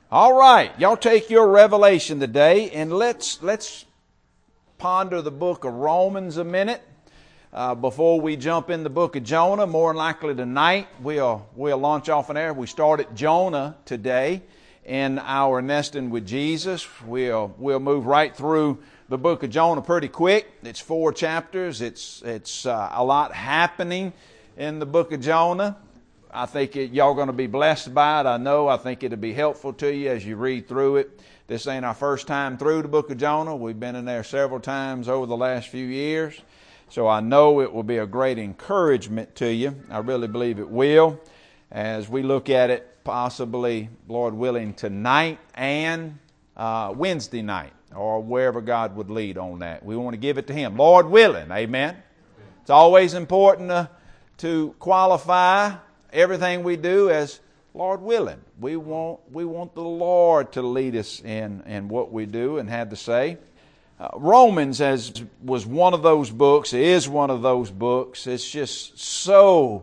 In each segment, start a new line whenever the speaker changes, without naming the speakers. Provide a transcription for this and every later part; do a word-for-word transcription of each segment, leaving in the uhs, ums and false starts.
All right, y'all take your revelation today and let's let's ponder the book of Romans a minute uh, before we jump in the book of Jonah. More than likely tonight we'll we'll launch off in there. We started Jonah today in our Nesting with Jesus. We'll we'll move right through the book of Jonah pretty quick. It's four chapters. It's it's uh, a lot happening in the book of Jonah. I think it, y'all going to be blessed by it. I know. I think it'll be helpful to you as you read through it. This ain't our first time through the book of Jonah. We've been in there several times over the last few years. So I know it will be a great encouragement to you. I really believe it will as we look at it possibly, Lord willing, tonight and uh, Wednesday night or wherever God would lead on that. We want to give it to Him. Lord willing. Amen. It's always important to, to qualify everything we do as Lord willing. We want we want the Lord to lead us in, in what we do and have to say. Uh, Romans as was one of those books, is one of those books. It's just so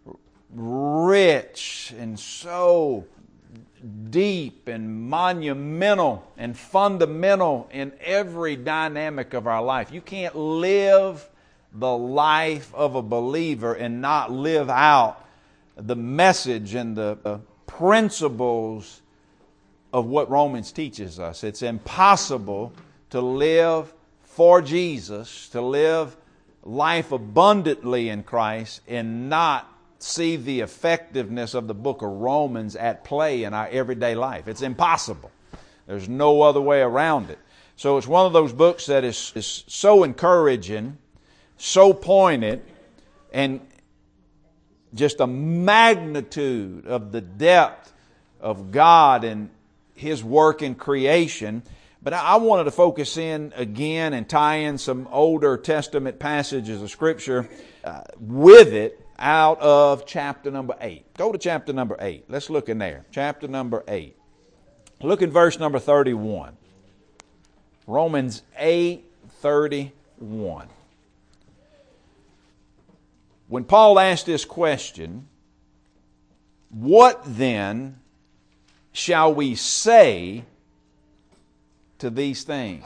rich and so deep and monumental and fundamental in every dynamic of our life. You can't live the life of a believer and not live out the message and the uh, principles of what Romans teaches us. It's impossible to live for Jesus, to live life abundantly in Christ and not see the effectiveness of the book of Romans at play in our everyday life. It's impossible. There's no other way around it. So it's one of those books that is, is so encouraging, so pointed, and just a magnitude of the depth of God and His work in creation. But I wanted to focus in again and tie in some older Testament passages of Scripture uh, with it out of chapter number eight. Go to chapter number eight. Let's look in there. Chapter number eight. Look at verse number thirty-one. Romans eight thirty-one. When Paul asked this question, what then shall we say to these things?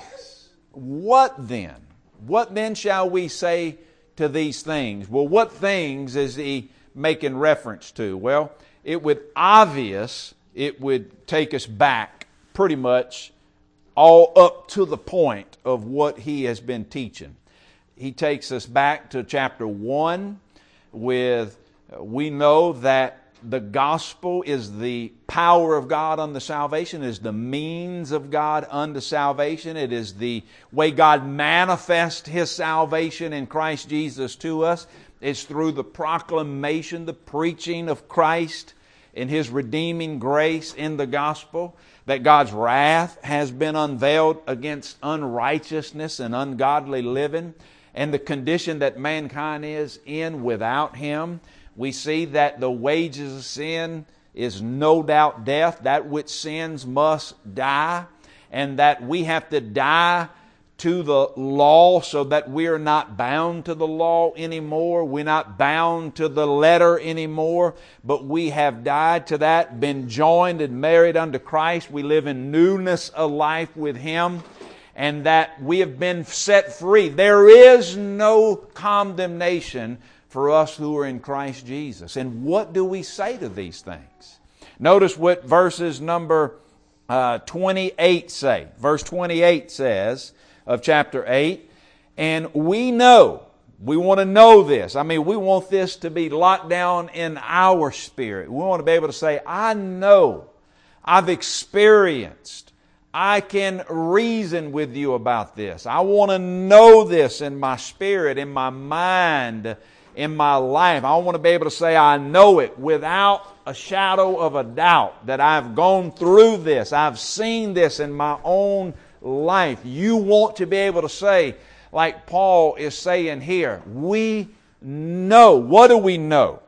What then? What then shall we say to these things? Well, what things is he making reference to? Well, it would obvious, it would take us back pretty much all up to the point of what he has been teaching. He takes us back to chapter one with, we know that the gospel is the power of God unto salvation, is the means of God unto salvation. It is the way God manifests His salvation in Christ Jesus to us. It's through the proclamation, the preaching of Christ and His redeeming grace in the gospel that God's wrath has been unveiled against unrighteousness and ungodly living and the condition that mankind is in without Him. We see that the wages of sin is no doubt death. That which sins must die. And that we have to die to the law so that we're not bound to the law anymore. We're not bound to the letter anymore. But we have died to that, been joined and married unto Christ. We live in newness of life with Him. And that we have been set free. There is no condemnation for us who are in Christ Jesus. And what do we say to these things? Notice what verses number uh, twenty-eight say. Verse twenty-eight says of chapter eight, and we know, we want to know this. I mean, we want this to be locked down in our spirit. We want to be able to say, I know, I've experienced, I can reason with you about this. I want to know this in my spirit, in my mind, in my life. I want to be able to say I know it without a shadow of a doubt that I've gone through this. I've seen this in my own life. You want to be able to say, like Paul is saying here, we know. What do we know?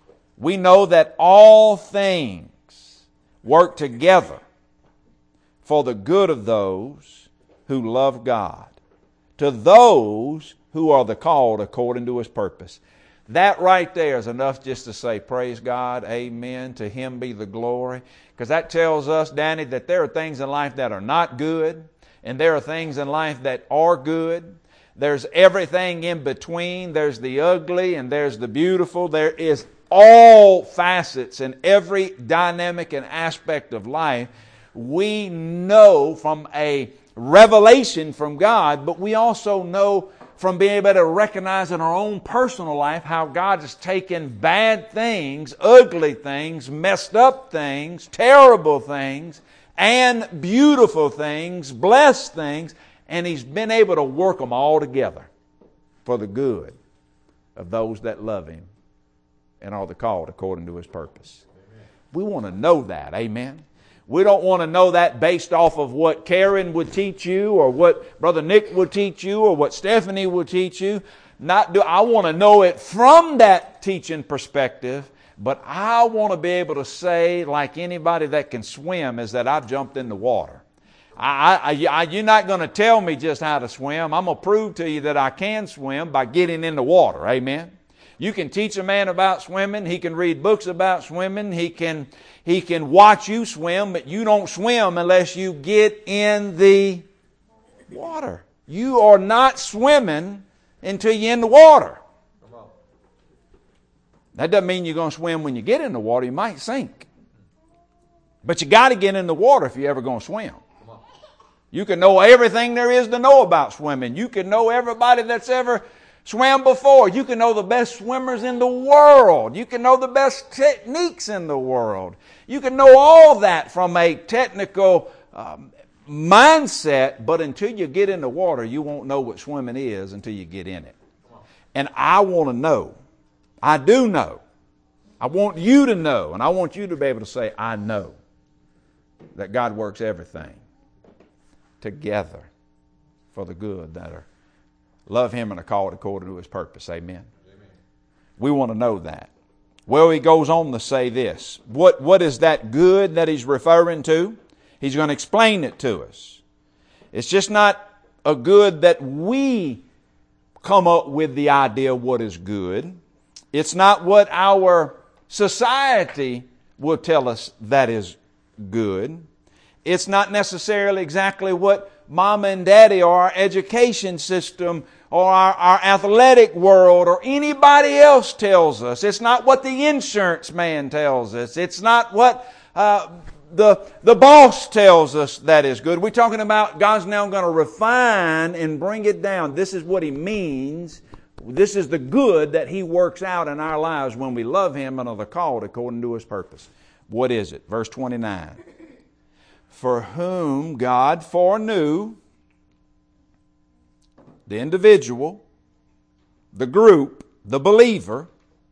We know that all things work together for the good of those who love God, to those who are the called according to His purpose. That right there is enough just to say, praise God, amen, to Him be the glory. Because that tells us, Danny, that there are things in life that are not good, and there are things in life that are good. There's everything in between. There's the ugly and there's the beautiful. There is all facets in every dynamic and aspect of life. We know from a revelation from God, but we also know from being able to recognize in our own personal life how God has taken bad things, ugly things, messed up things, terrible things, and beautiful things, blessed things, and He's been able to work them all together for the good of those that love Him and are the called according to His purpose. Amen. We want to know that. Amen. We don't want to know that based off of what Karen would teach you or what Brother Nick would teach you or what Stephanie would teach you. Not do, I want to know it from that teaching perspective, but I want to be able to say, like anybody that can swim, is that I've jumped in the water. I, I, I, you're not going to tell me just how to swim. I'm going to prove to you that I can swim by getting in the water. Amen. You can teach a man about swimming. He can read books about swimming. He can, he can watch you swim, but you don't swim unless you get in the water. You are not swimming until you're in the water. That doesn't mean you're going to swim when you get in the water. You might sink. But you got to get in the water if you're ever going to swim. You can know everything there is to know about swimming. You can know everybody that's ever swam before. You can know the best swimmers in the world. You can know the best techniques in the world. You can know all that from a technical um, mindset, but until you get in the water, you won't know what swimming is until you get in it. And I want to know. I do know. I want you to know, and I want you to be able to say, I know that God works everything together for the good that are love Him and are called according to His purpose. Amen. Amen. We want to know that. Well, he goes on to say this. What, what is that good that he's referring to? He's going to explain it to us. It's just not a good that we come up with the idea of what is good. It's not what our society will tell us that is good. It's not necessarily exactly what mama and daddy or our education system or our, our athletic world or anybody else tells us. It's not what the insurance man tells us. It's not what uh, the, the boss tells us that is good. We're talking about God's now going to refine and bring it down. This is what He means. This is the good that He works out in our lives when we love Him and are the called according to His purpose. What is it? Verse twenty-nine. For whom God foreknew, the individual, the group, the believer,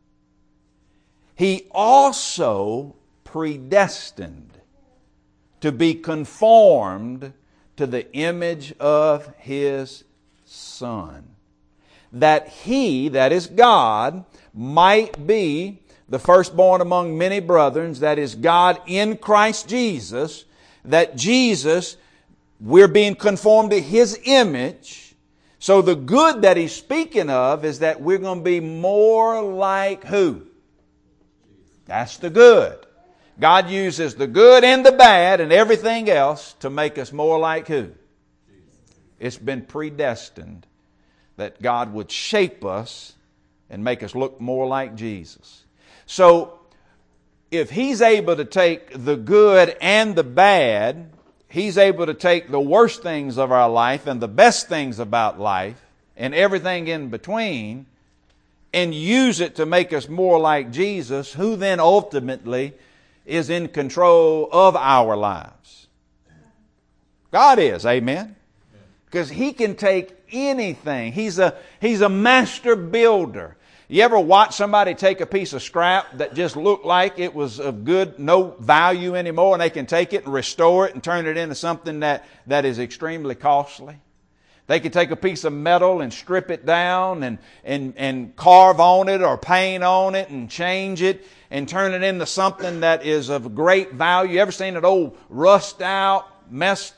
He also predestined to be conformed to the image of His Son, that He, that is God, might be the firstborn among many brethren, that is God in Christ Jesus, that Jesus, we're being conformed to His image. So the good that He's speaking of is that we're going to be more like who? That's the good. God uses the good and the bad and everything else to make us more like who? It's been predestined that God would shape us and make us look more like Jesus. So, if He's able to take the good and the bad, He's able to take the worst things of our life and the best things about life and everything in between and use it to make us more like Jesus, who then ultimately is in control of our lives. God is, amen? Because He can take anything. He's a, He's a master builder. You ever watch somebody take a piece of scrap that just looked like it was of good, no value anymore, and they can take it and restore it and turn it into something that, that is extremely costly? They can take a piece of metal and strip it down and, and, and carve on it or paint on it and change it and turn it into something that is of great value. You ever seen an old rust out, messed up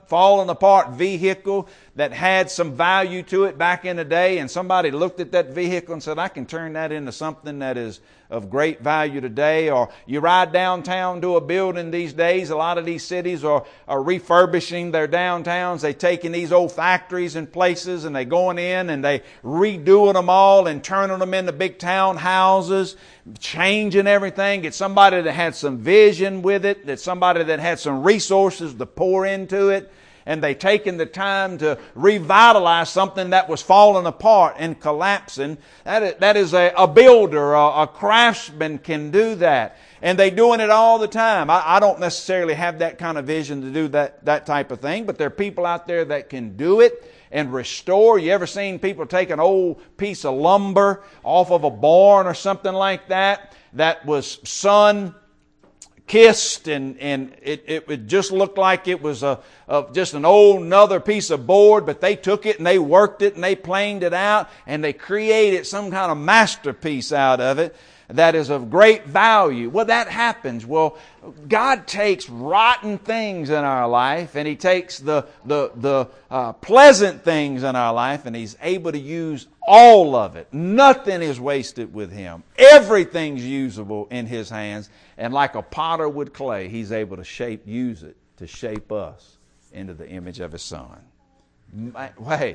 up, falling apart vehicle that had some value to it back in the day, and somebody looked at that vehicle and said, I can turn that into something that is of great value today. Or you ride downtown to a building these days. A lot of these cities are, are refurbishing their downtowns. They're taking these old factories and places and they going in and they redoing them all and turning them into big town houses, changing everything. Get somebody that had some vision with it, that somebody that had some resources to pour into it. And they taken the time to revitalize something that was falling apart and collapsing. That is, that is a, a builder, a, a craftsman can do that. And they're doing it all the time. I, I don't necessarily have that kind of vision to do that, that type of thing, but there are people out there that can do it and restore. You ever seen people take an old piece of lumber off of a barn or something like that, that was sun kissed, and, and it, it, it just looked like it was a, a just an old another piece of board, but they took it and they worked it and they planed it out and they created some kind of masterpiece out of it that is of great value. Well, that happens. Well, God takes rotten things in our life and He takes the, the, the uh, pleasant things in our life, and He's able to use all of it. Nothing is wasted with Him. Everything's usable in His hands. And like a potter with clay, He's able to shape, use it to shape us into the image of His Son. Hey,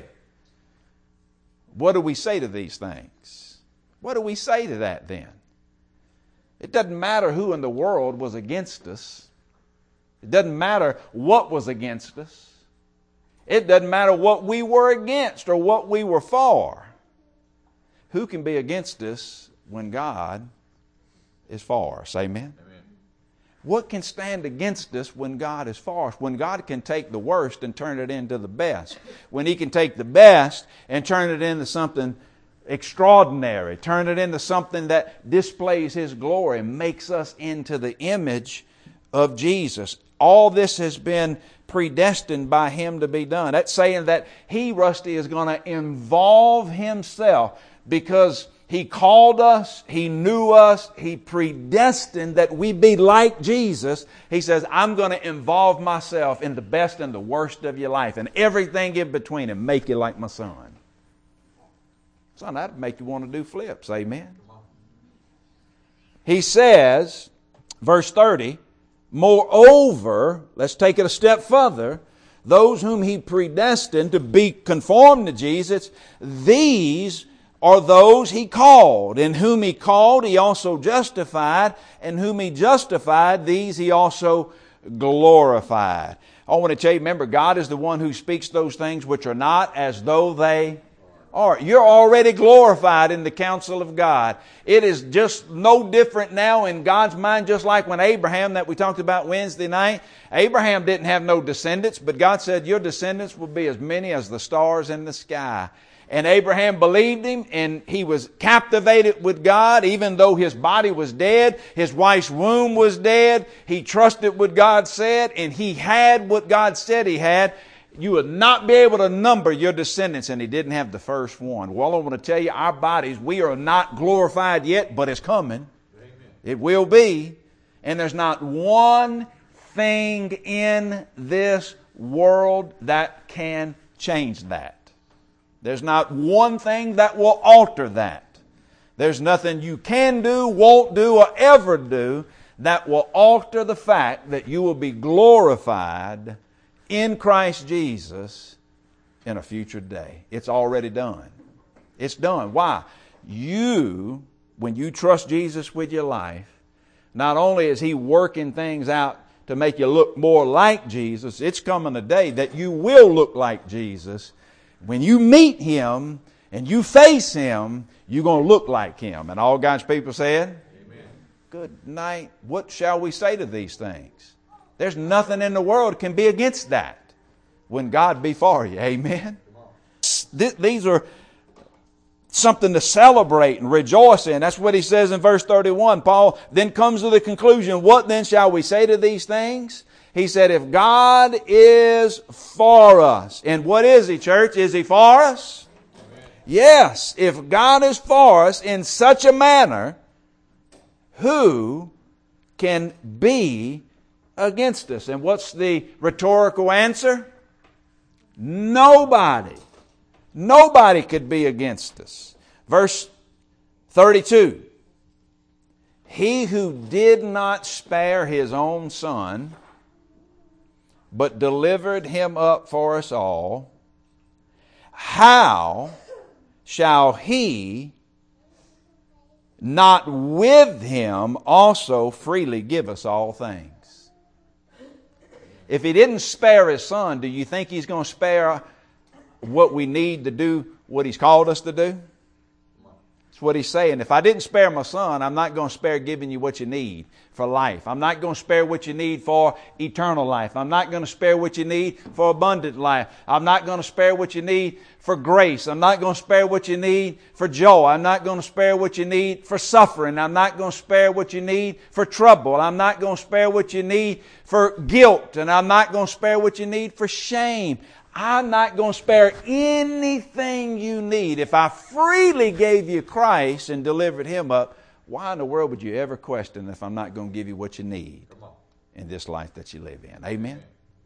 what do we say to these things? What do we say to that then? It doesn't matter who in the world was against us. It doesn't matter what was against us. It doesn't matter what we were against or what we were for. Who can be against us when God is for us? Amen? Amen. What can stand against us when God is for us? When God can take the worst and turn it into the best. When He can take the best and turn it into something extraordinary, turn it into something that displays His glory, makes us into the image of Jesus. All this has been predestined by Him to be done. That's saying that He, Rusty, is going to involve Himself because He called us, He knew us, He predestined that we be like Jesus. He says, I'm going to involve myself in the best and the worst of your life and everything in between and make you like my Son. Son, that'd make you want to do flips. Amen. He says, verse thirty, moreover, let's take it a step further, those whom He predestined to be conformed to Jesus, these are those He called. And whom He called, He also justified. And whom He justified, these He also glorified. I want to tell you, remember, God is the one who speaks those things which are not as though they are. You're already glorified in the counsel of God. It is just no different now in God's mind, just like when Abraham, that we talked about Wednesday night, Abraham didn't have no descendants, but God said, your descendants will be as many as the stars in the sky. And Abraham believed Him, and he was captivated with God, even though his body was dead, his wife's womb was dead. He trusted what God said, and he had what God said he had. You would not be able to number your descendants, and he didn't have the first one. Well, I want to tell you, our bodies, we are not glorified yet, but it's coming. Amen. It will be. And there's not one thing in this world that can change that. There's not one thing that will alter that. There's nothing you can do, won't do, or ever do that will alter the fact that you will be glorified in Christ Jesus in a future day. It's already done. It's done. Why? You, when you trust Jesus with your life, not only is He working things out to make you look more like Jesus, it's coming a day that you will look like Jesus. When you meet Him and you face Him, you're going to look like Him. And all God's people said, amen. Good night. What shall we say to these things? There's nothing in the world that can be against that when God be for you. Amen. These are something to celebrate and rejoice in. That's what he says in verse thirty-one. Paul then comes to the conclusion, what then shall we say to these things? He said, if God is for us. And what is He, church? Is He for us? Amen. Yes. If God is for us in such a manner, who can be against us? And what's the rhetorical answer? Nobody. Nobody could be against us. Verse thirty-two. He who did not spare his own Son, but delivered him up for us all, how shall he not with him also freely give us all things? If he didn't spare his Son, do you think he's going to spare what we need to do what he's called us to do? That's what he's saying. If I didn't spare my Son, I'm not going to spare giving you what you need for life. I'm not going to spare what you need for eternal life. I'm not going to spare what you need for abundant life. I'm not going to spare what you need for grace. I'm not going to spare what you need for joy. I'm not going to spare what you need for suffering. I'm not going to spare what you need for trouble. I'm not going to spare what you need for guilt. And I'm not going to spare what you need for shame. I'm not going to spare anything you need. If I freely gave you Christ and delivered Him up, why in the world would you ever question if I'm not going to give you what you need in this life that you live in? Amen?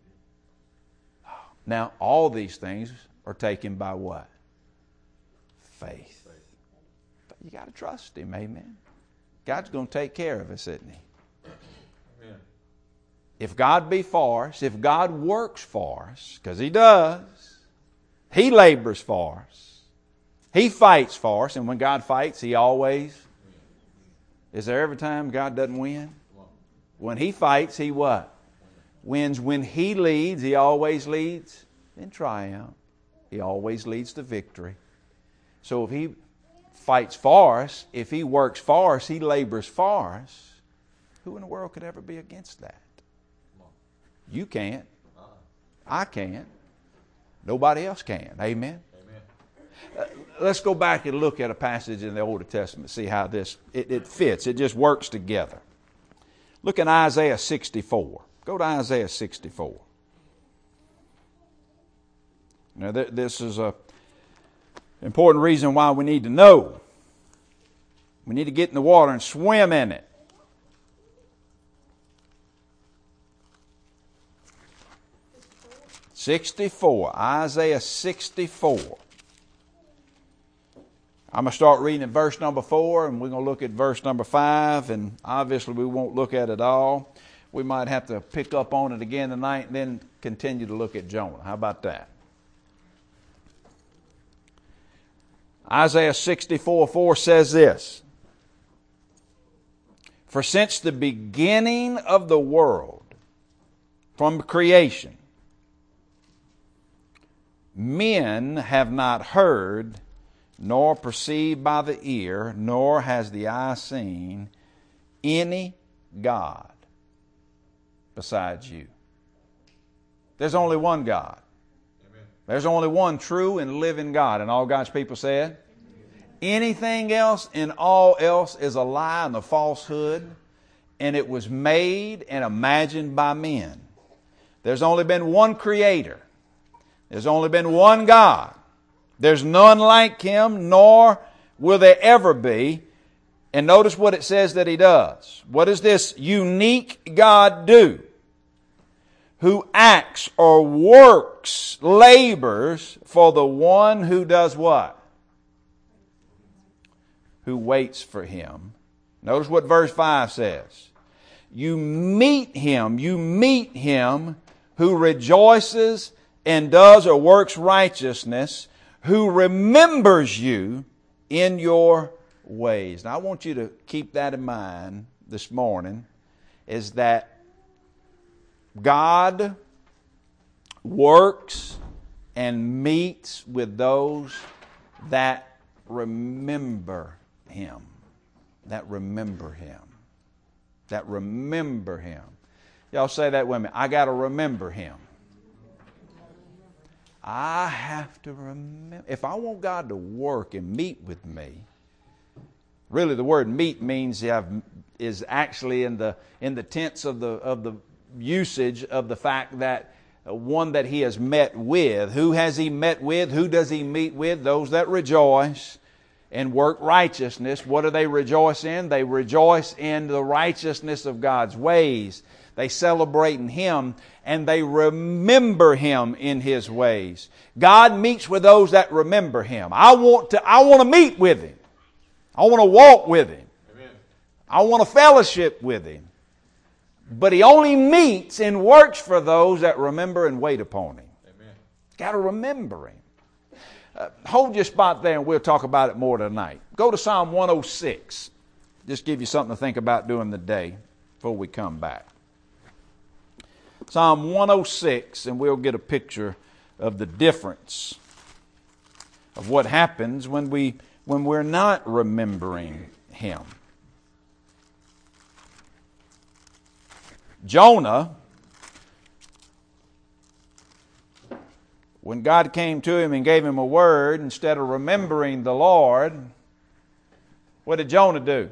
Now, all these things are taken by what? Faith. But you got to trust Him, amen? God's going to take care of us, isn't He? Amen. If God be for us, if God works for us, because He does, He labors for us, He fights for us, and when God fights, He always... Is there ever time God doesn't win? When He fights, He what? Wins. When He leads, He always leads in triumph. He always leads to victory. So if He fights for us, if He works for us, He labors for us, who in the world could ever be against that? You can't. I can't. Nobody else can. Amen? Uh, let's go back and look at a passage in the Old Testament, see how this, it, it fits. It just works together. Look at Isaiah sixty-four. Go to Isaiah sixty-four. Now, th- this is a important reason why we need to know. We need to get in the water and swim in it. sixty-four. Isaiah sixty-four. I'm going to start reading at verse number four, and we're going to look at verse number five, and obviously we won't look at it all. We might have to pick up on it again tonight and then continue to look at Jonah. How about that? Isaiah sixty-four four says this: For since the beginning of the world, from creation, men have not heard, nor perceived by the ear, nor has the eye seen any God besides you. There's only one God. Amen. There's only one true and living God. And all God's people said? Amen. Anything else and all else is a lie and a falsehood, and it was made and imagined by men. There's only been one Creator. There's only been one God. There's none like Him, nor will there ever be. And notice what it says that He does. What does this unique God do? Who acts or works, labors for the one who does what? Who waits for Him. Notice what verse five says. You meet Him, you meet Him who rejoices and does or works righteousness, who remembers you in your ways. Now I want you to keep that in mind this morning, is that God works and meets with those that remember Him. That remember Him. That remember Him. Y'all say that with me. I got to remember Him. I have to remember. If I want God to work and meet with me, really the word meet means you have, is actually in the in the tense of the of the usage of the fact that one that He has met with. Who has He met with? Who does He meet with? Those that rejoice and work righteousness. What do they rejoice in? They rejoice in the righteousness of God's ways. They celebrate in Him, and they remember Him in His ways. God meets with those that remember Him. I want to, I want to meet with Him. I want to walk with Him. Amen. I want to fellowship with Him. But He only meets and works for those that remember and wait upon Him. Amen. Got to remember Him. Uh, hold your spot there and we'll talk about it more tonight. Go to Psalm one oh six. Just give you something to think about during the day before we come back. Psalm one oh six, and we'll get a picture of the difference of what happens when, we, when we're not remembering Him. Jonah, when God came to him and gave him a word, instead of remembering the Lord, what did Jonah do?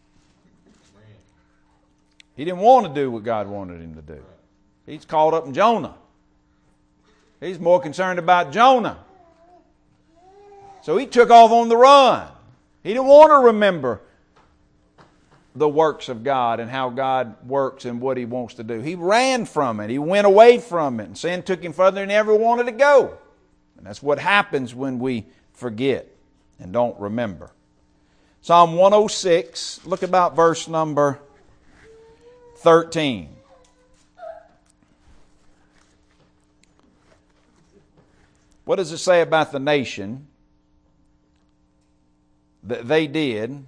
He didn't want to do what God wanted him to do. He's caught up in Jonah. He's more concerned about Jonah. So he took off on the run. He didn't want to remember the works of God and how God works and what He wants to do. He ran from it. He went away from it. And sin took him further than he ever wanted to go. And that's what happens when we forget and don't remember. Psalm one oh six, look about verse number thirteen. What does it say about the nation that they did?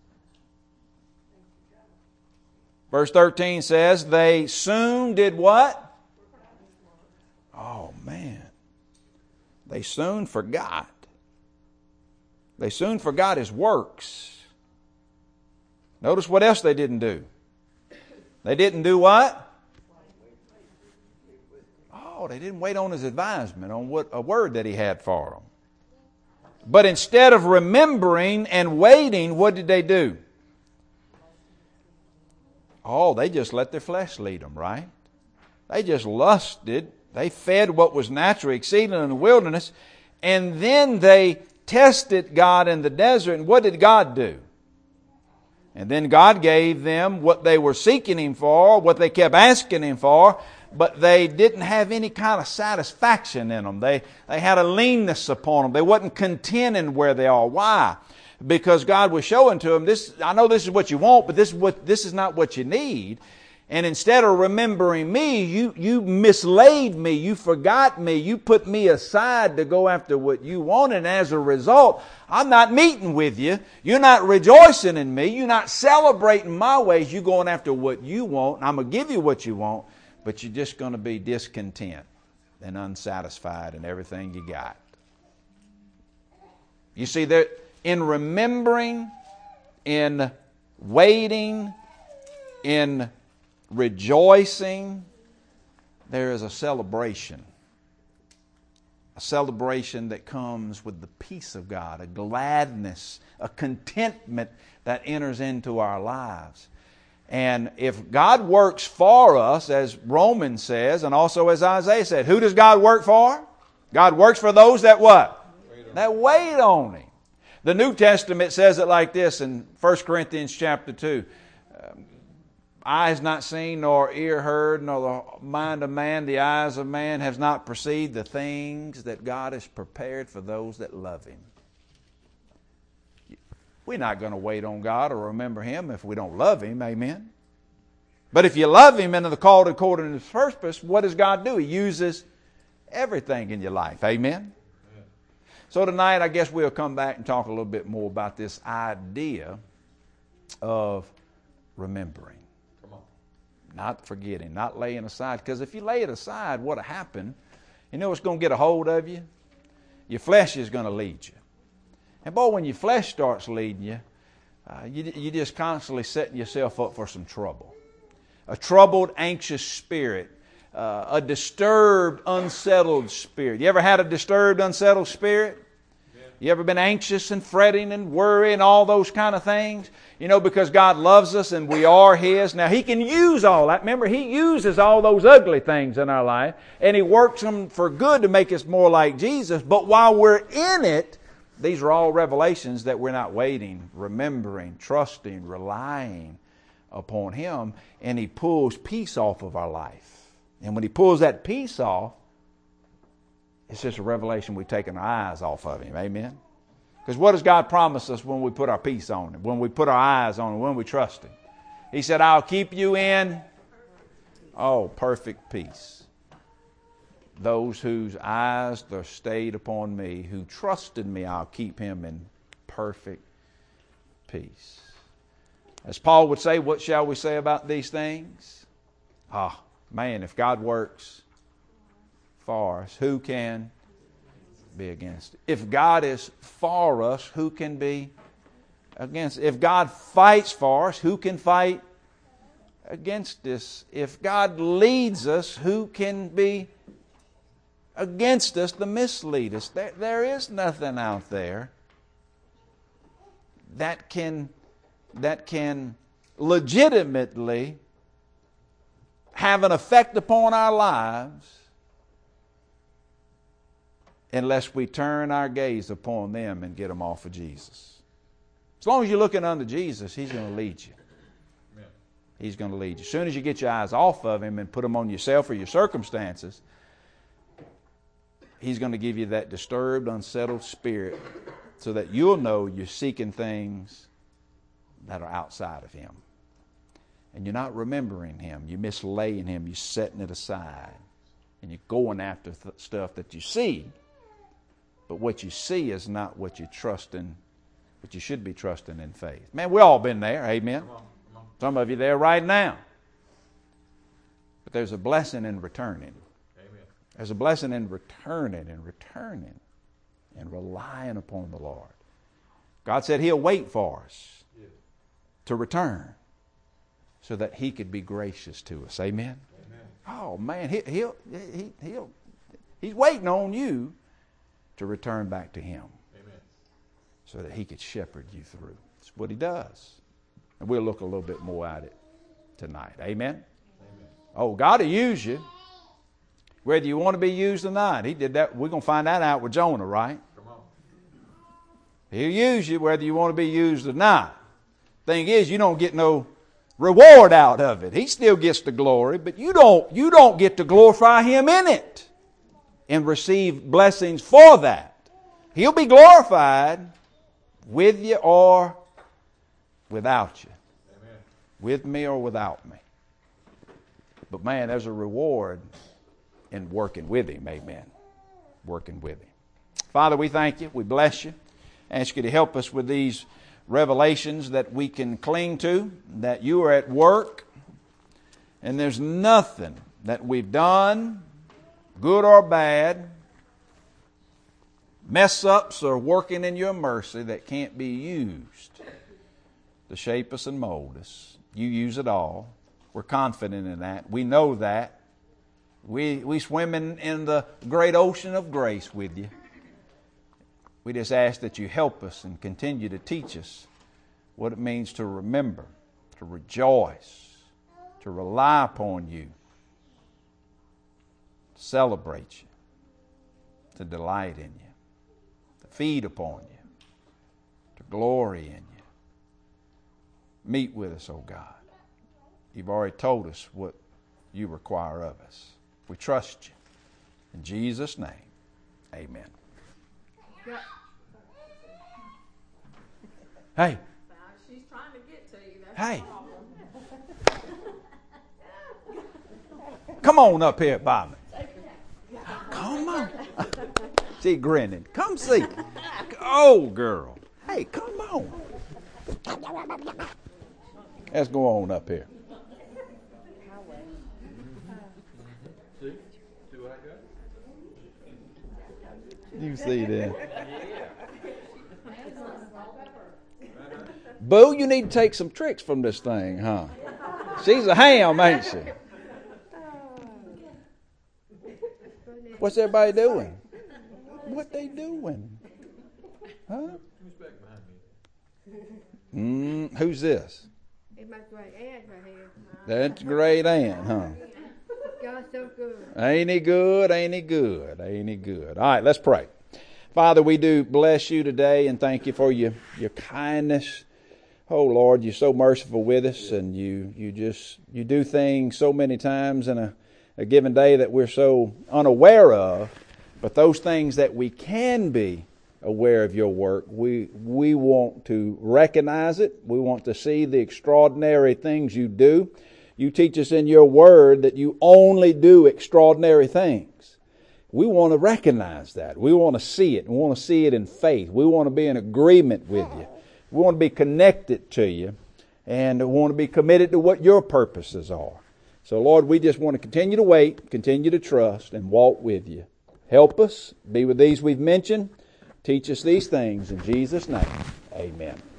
Verse thirteen says, they soon did what? Oh, man. They soon forgot. They soon forgot His works. Notice what else they didn't do. They didn't do what? Oh, they didn't wait on His advisement, on what a word that He had for them. But instead of remembering and waiting, what did they do? Oh, they just let their flesh lead them, right? They just lusted. They fed what was natural, exceeding in the wilderness. And then they tested God in the desert. And what did God do? And then God gave them what they were seeking Him for, what they kept asking Him for, but they didn't have any kind of satisfaction in them. They, they had a leanness upon them. They wasn't content in where they are. Why? Because God was showing to them, this, I know this is what you want, but this is what this is not what you need. And instead of remembering me, you, you mislaid me, you forgot me, you put me aside to go after what you wanted. And as a result, I'm not meeting with you. You're not rejoicing in me. You're not celebrating my ways. You're going after what you want. And I'm going to give you what you want, but you're just going to be discontent and unsatisfied in everything you got. You see, there, in remembering, in waiting, in rejoicing, there is a celebration. A celebration that comes with the peace of God, a gladness, a contentment that enters into our lives. And if God works for us, as Romans says, and also as Isaiah said, who does God work for? God works for those that what? Wait that wait on Him. The New Testament says it like this in First Corinthians chapter two. Um, Eye has not seen, nor ear heard, nor the mind of man, the eyes of man has not perceived the things that God has prepared for those that love Him. We're not going to wait on God or remember Him if we don't love Him, amen? But if you love Him and are called according to His purpose, what does God do? He uses everything in your life, amen? So tonight, I guess we'll come back and talk a little bit more about this idea of remembering. Come on. Not forgetting, not laying aside. Because if you lay it aside, what'll happen, you know what's going to get a hold of you? Your flesh is going to lead you. And boy, when your flesh starts leading you, uh, you, you just constantly setting yourself up for some trouble. A troubled, anxious spirit. Uh, a disturbed, unsettled spirit. You ever had a disturbed, unsettled spirit? Yeah. You ever been anxious and fretting and worrying and all those kind of things? You know, because God loves us and we are His. Now, He can use all that. Remember, He uses all those ugly things in our life and He works them for good to make us more like Jesus. But while we're in it, these are all revelations that we're not waiting, remembering, trusting, relying upon Him, and He pulls peace off of our life. And when He pulls that peace off, it's just a revelation we've taken our eyes off of Him. Amen? Because what does God promise us when we put our peace on Him, when we put our eyes on Him, when we trust Him? He said, I'll keep you in, oh, perfect peace. Those whose eyes are stayed upon me, who trust in me, I'll keep him in perfect peace. As Paul would say, what shall we say about these things? Ah, man, if God works for us, who can be against it? If God is for us, who can be against it? If God fights for us, who can fight against us? If God leads us, who can be against us to mislead us? There, there is nothing out there that can that can legitimately have an effect upon our lives unless we turn our gaze upon them and get them off of Jesus. As long as you're looking unto Jesus, He's going to lead you. Amen. He's going to lead you. As soon as you get your eyes off of Him and put them on yourself or your circumstances, He's going to give you that disturbed, unsettled spirit so that you'll know you're seeking things that are outside of Him. And you're not remembering Him. You're mislaying Him. You're setting it aside. And you're going after th- stuff that you see. But what you see is not what you're trusting, what you should be trusting in faith. Man, we've all been there. Amen. Come on, come on. Some of you there right now. But there's a blessing in returning. Amen. There's a blessing in returning and returning and relying upon the Lord. God said He'll wait for us yeah. to return so that He could be gracious to us. Amen? Amen. Oh, man, he, he'll, he, he'll, He's waiting on you to return back to Him. Amen. So that He could shepherd you through. That's what He does. And we'll look a little bit more at it tonight. Amen? Amen. Oh, God will use you. Whether you want to be used or not. He did that. We're going to find that out with Jonah, right? Come on. He'll use you whether you want to be used or not. Thing is, you don't get no reward out of it. He still gets the glory, but you don't, you don't get to glorify Him in it and receive blessings for that. He'll be glorified with you or without you. Amen. With me or without me. But man, there's a reward in working with Him. Amen. Working with Him. Father, we thank You. We bless You. Ask You to help us with these revelations that we can cling to, that You are at work, and there's nothing that we've done, good or bad, mess-ups or working in Your mercy that can't be used to shape us and mold us. You use it all. We're confident in that. We know that. We we swim in, in the great ocean of grace with You. We just ask that You help us and continue to teach us what it means to remember, to rejoice, to rely upon You, to celebrate You, to delight in You, to feed upon You, to glory in You. Meet with us, oh God. You've already told us what You require of us. We trust You. In Jesus' name, amen. Hey.
She's trying to get to you. That's
hey. Come on up here, Bobby. Come on. She grinning. Come see. Oh, girl. Hey, come on. Let's go on up here. You see that. Boo, you need to take some tricks from this thing, huh? She's a ham, ain't she? What's everybody doing? What they doing? Huh? Mm, who's this?
It's my great aunt right here.
That's great aunt, huh?
God's so good.
Ain't He good? Ain't He good? Ain't He good? All right, let's pray. Father, we do bless You today and thank You for your, your kindness. Oh Lord, you're so merciful with us, and you, you just you do things so many times in a, a given day that we're so unaware of. But those things that we can be aware of your work, we we want to recognize it. We want to see the extraordinary things you do. You teach us in your word that you only do extraordinary things. We want to recognize that. We want to see it. We want to see it in faith. We want to be in agreement with you. We want to be connected to you, and we want to be committed to what your purposes are. So, Lord, we just want to continue to wait, continue to trust, and walk with you. Help us. Be with these we've mentioned. Teach us these things. In Jesus' name, amen.